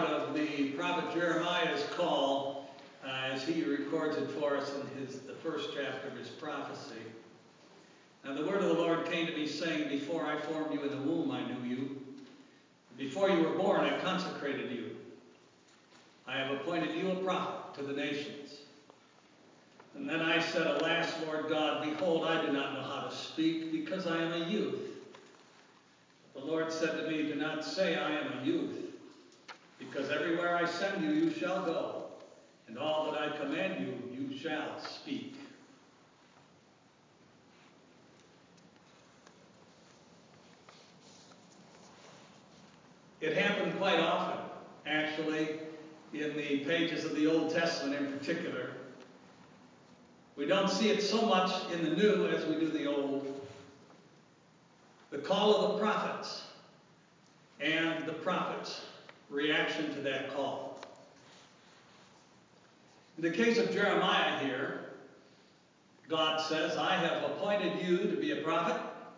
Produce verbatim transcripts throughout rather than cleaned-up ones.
out of the prophet Jeremiah's call, uh, as he records it for us in his the first chapter of his prophecy. Now the word of the Lord came to me, saying, Before I formed you in the womb, I knew you. Before you were born, I consecrated you. I have appointed you a prophet to the nations. And then I said, Alas, Lord God, behold, I do not know how to speak, because I am a youth. The Lord said to me, Do not say I am a youth, because everywhere I send you, you shall go, and all that I command you, you shall speak. It happened quite often, actually, in the pages of the Old Testament in particular. We don't see it so much in the New as we do the Old. The call of the prophets and the prophets' reaction to that call. In the case of Jeremiah here, God says, I have appointed you to be a prophet,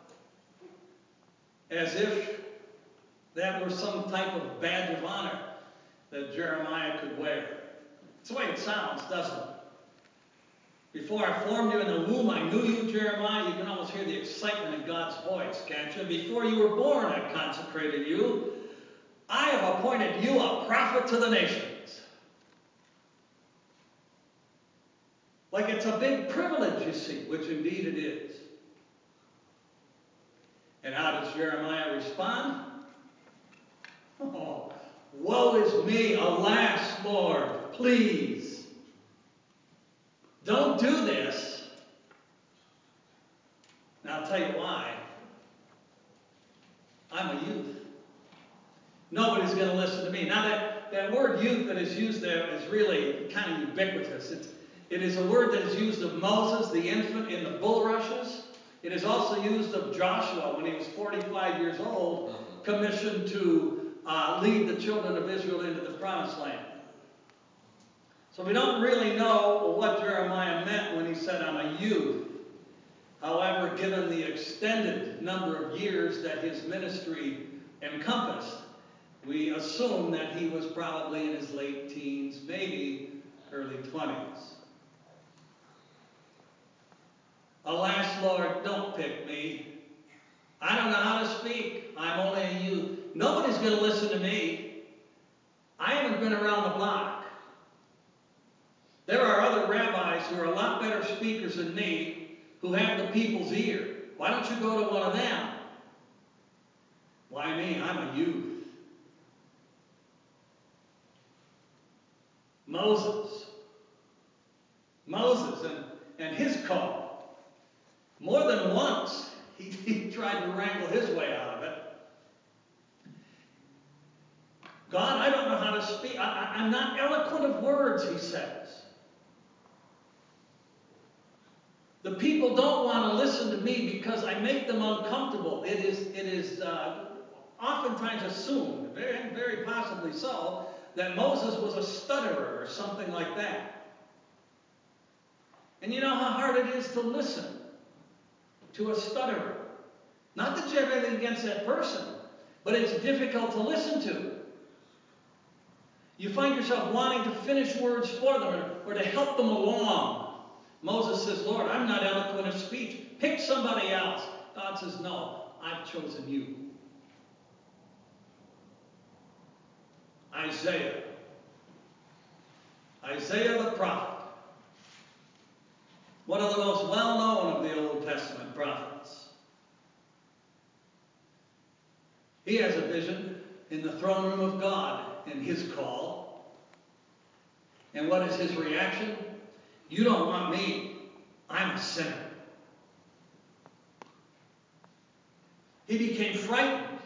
as if that were some type of badge of honor that Jeremiah could wear. That's the way it sounds, doesn't it? Before I formed you in the womb, I knew you, Jeremiah. You can almost hear the excitement in God's voice, can't you? Before you were born, I consecrated you. I have appointed you a prophet to the nations. Like it's a big privilege, you see, which indeed it is. And how does Jeremiah respond? Oh, woe is me, alas, Lord, please. Don't do this. Now I'll tell you why. I'm a youth. Nobody's going to listen to me. Now that, that word youth that is used there is really kind of ubiquitous. It's, it is a word that is used of Moses, the infant, in the bulrushes. It is also used of Joshua when he was forty-five years old, commissioned to uh, lead the children of Israel into the promised land. So we don't really know what Jeremiah meant when he said, I'm a youth. However, given the extended number of years that his ministry encompassed, we assume that he was probably in his late teens, maybe early twenties. Alas, Lord, don't pick me. I don't know how to speak. I'm only a youth. Nobody's going to listen to me. I haven't been around the block. There are other rabbis who are a lot better speakers than me who have the people's ear. Why don't you go to one of them? Why me? I'm a youth. Moses. Moses and, and his call. More than once, he, he tried to wrangle his way out of it. God, I don't know how to speak. I, I, I'm not eloquent of words, he says. The people don't want to listen to me because I make them uncomfortable. It is, it is uh, oftentimes assumed, very, very possibly so, that Moses was a stutterer or something like that. And you know how hard it is to listen to a stutterer. Not that you have anything against that person, but it's difficult to listen to. You find yourself wanting to finish words for them or, or to help them along. Moses says, Lord, I'm not eloquent of speech. Pick somebody else. God says, no, I've chosen you. Isaiah. Isaiah the prophet. One of the most well-known of the Old Testament prophets. He has a vision in the throne room of God in his call. And what is his reaction? You don't want me. I'm a sinner. He became frightened.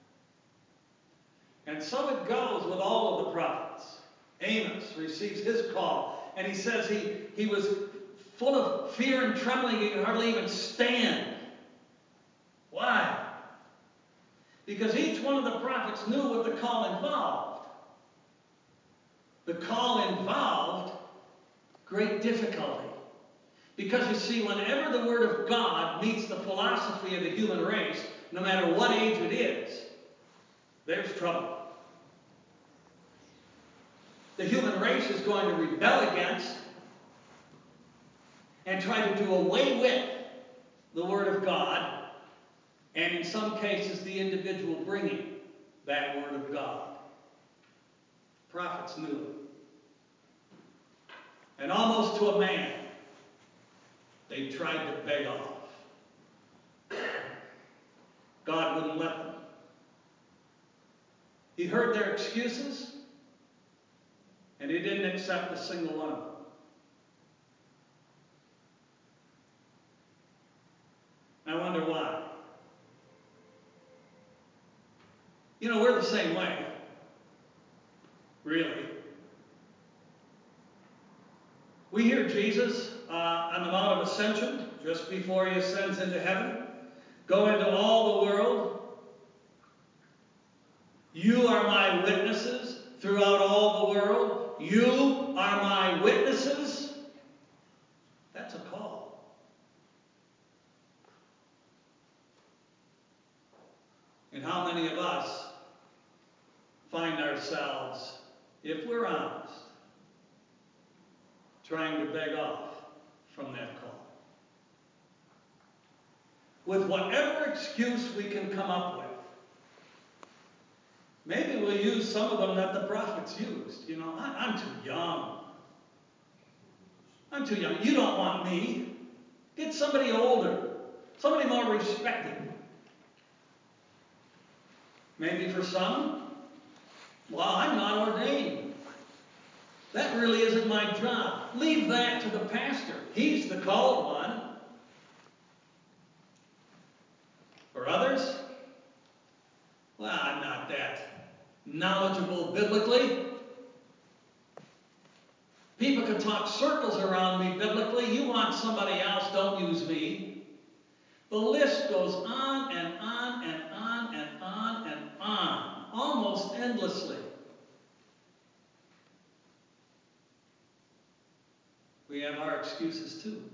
And so it goes with all of the prophets. Amos receives his call, and he says he, he was full of fear and trembling. He could hardly even stand. Why? Because each one of the prophets knew what the call involved. The call involved great difficulty. Because you see, whenever the Word of God meets the philosophy of the human race, no matter what age it is, there's trouble. race is going to rebel against and try to do away with the Word of God, and in some cases the individual bringing that Word of God. Prophets knew it. And almost to a man, they tried to beg off. God wouldn't let them. He heard their excuses, and he didn't accept a single one of them. I wonder why. You know, we're the same way. Really. We hear Jesus uh, on the Mount of Ascension, just before he ascends into heaven, go into all the world. You are my witnesses throughout all the world. You are my witnesses. That's a call. And how many of us find ourselves, if we're honest, trying to beg off from that call? With whatever excuse we can come up with. Maybe we'll use some of them that the prophets used. You know, I, I'm too young. I'm too young. You don't want me. Get somebody older. Somebody more respected. Maybe for some, well, I'm not ordained. That really isn't my job. Leave that to the pastor. He's the called one. For others, well, I'm not that knowledgeable biblically. People can talk circles around me biblically. You want somebody else, don't use me. The list goes on and on and on and on and on, almost endlessly. We have our excuses too.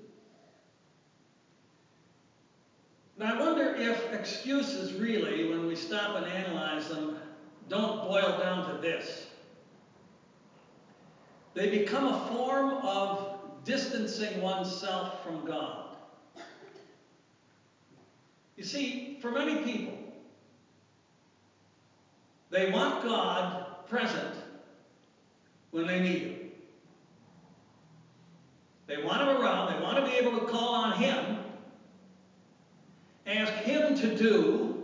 And I wonder if excuses really, when we stop and analyze them, don't boil down to this. They become a form of distancing oneself from God. You see, for many people, they want God present when they need him. They want him around. They want to be able to call on him, ask him to do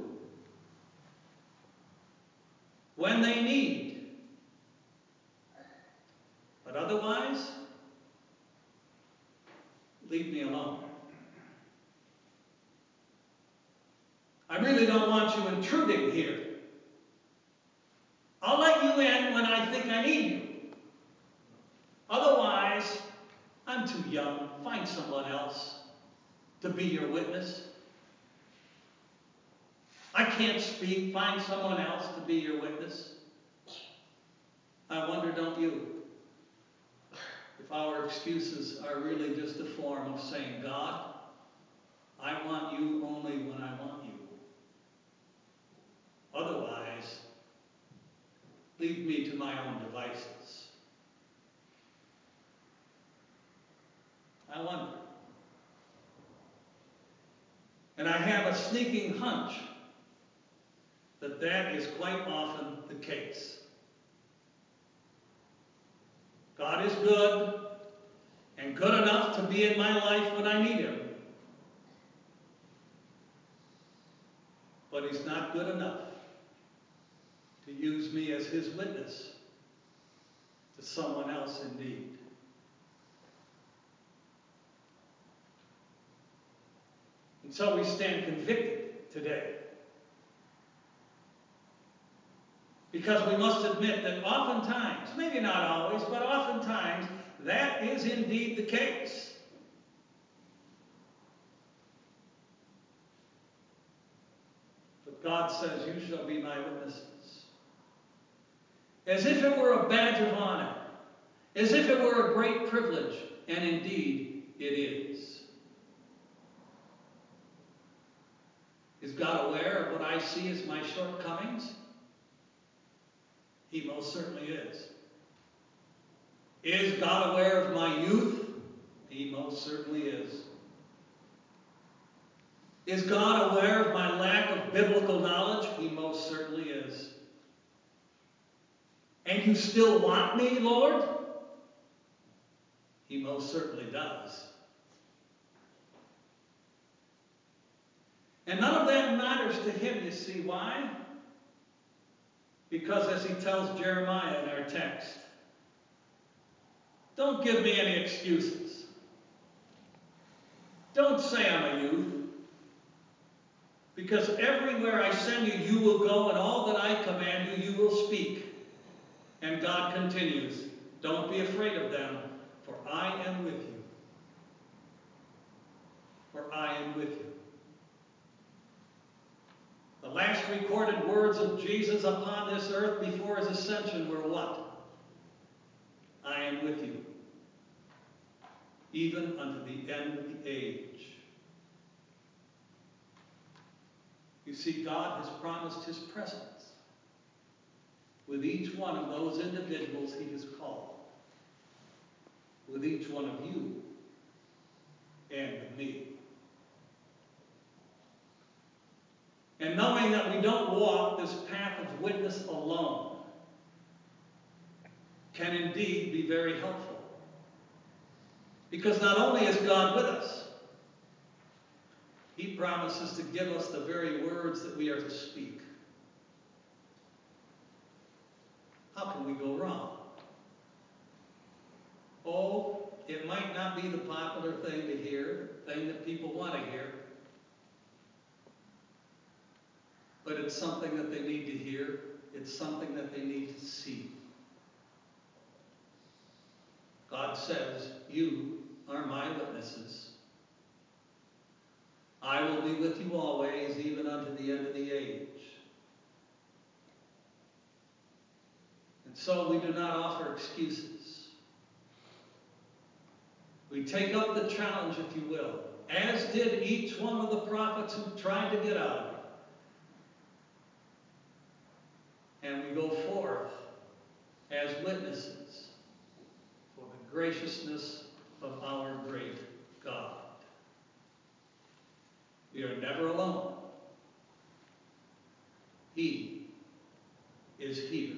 when they need. But otherwise, leave me alone. I really don't want you intruding here. I'll let you in when I think I need you. Otherwise, I'm too young. Find someone else to be your witness. I can't speak. Find someone else to be your witness. I wonder, don't you, if our excuses are really just a form of saying, God, I want you only when I want you. Otherwise, leave me to my own devices. I wonder. And I have a sneaking hunch that that is quite often the case. God is good and good enough to be in my life when I need him. But he's not good enough to use me as his witness to someone else in need. And so we stand convicted today. Because we must admit that oftentimes, maybe not always, but oftentimes, that is indeed the case. But God says, you shall be my witnesses. As if it were a badge of honor. As if it were a great privilege. And indeed, it is. Is God aware of what I see as my shortcomings? He most certainly is. Is God aware of my youth? He most certainly is. Is God aware of my lack of biblical knowledge? He most certainly is. And you still want me, Lord? He most certainly does. And none of that matters to him, you see. Why? Because as he tells Jeremiah in our text, don't give me any excuses. Don't say I'm a youth. Because everywhere I send you, you will go, and all that I command you, you will speak. And God continues, don't be afraid of them, for I am with you. For I am with you. The last recorded words of Jesus upon this earth before his ascension were what? I am with you, even unto the end of the age. You see, God has promised his presence with each one of those individuals he has called, with each one of you and with me. And knowing that we don't walk this path of witness alone can indeed be very helpful. Because not only is God with us, he promises to give us the very words that we are to speak. How can we go wrong? Oh, it might not be the popular thing to hear, the thing that people want to hear, but it's something that they need to hear. It's something that they need to see. God says, you are my witnesses. I will be with you always, even unto the end of the age. And so we do not offer excuses. We take up the challenge, if you will, as did each one of the prophets who tried to get out of it. And we go forth as witnesses for the graciousness of our great God. We are never alone. He is here.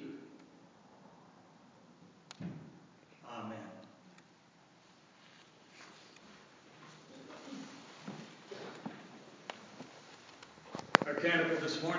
Amen. Our canticle this morning.